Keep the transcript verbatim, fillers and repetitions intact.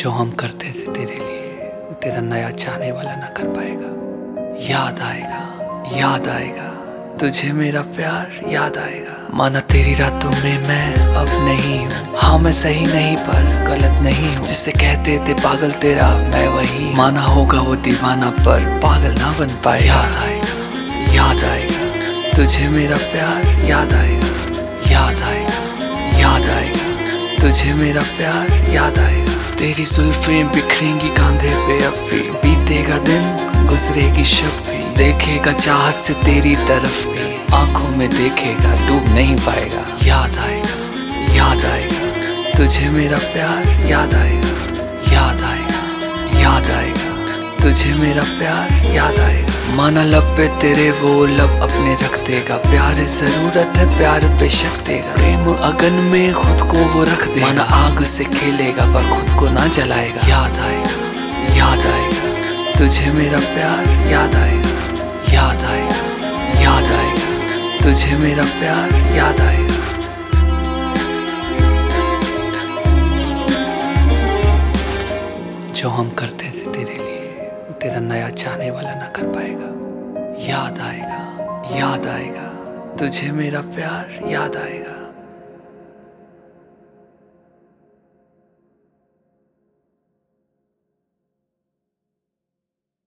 जो हम करते थे तेरे लिए वो तेरा नया चाहने वाला ना कर पाएगा। याद आएगा, याद आएगा तुझे मेरा प्यार, याद आएगा। माना तेरी रातों में मैं अब नहीं हूँ, हाँ मैं सही नहीं पर गलत नहीं हूँ। जिसे कहते थे पागल तेरा मैं वही, माना होगा वो दीवाना पर पागल ना बन पाए। याद आएगा, याद आएगा तुझे मेरा प्यार, याद आएगा, याद आएगा, याद आएगा तुझे मेरा प्यार, याद आएगा। तेरी जुल्फें बिखरेंगी कांधे पे अब भी, बीतेगा दिन गुजरेगी शब भी, देखेगा चाहत से तेरी तरफ भी, आंखों में देखेगा डूब नहीं पाएगा। याद आएगा, याद आएगा तुझे मेरा प्यार, याद आएगा, याद आएगा, याद आएगा तुझे मेरा प्यार, याद आएगा। माना लब पे तेरे वो लब अपने रख देगा, प्यार जरूरत है प्यार बेशक देगा। प्रेम अगन में खुद को वो रख देगा, माना आग से खेलेगा पर खुद को ना जलाएगा। याद आएगा, याद आएगा तुझे मेरा प्यार, याद आएगा, याद आएगा, याद आएगा तुझे मेरा प्यार, याद आएगा। जो हम करते थे तेरे लिए वो तेरा नया चाहने वाला ना कर पाएगा। याद आएगा, याद आएगा तुझे मेरा प्यार, याद आएगा।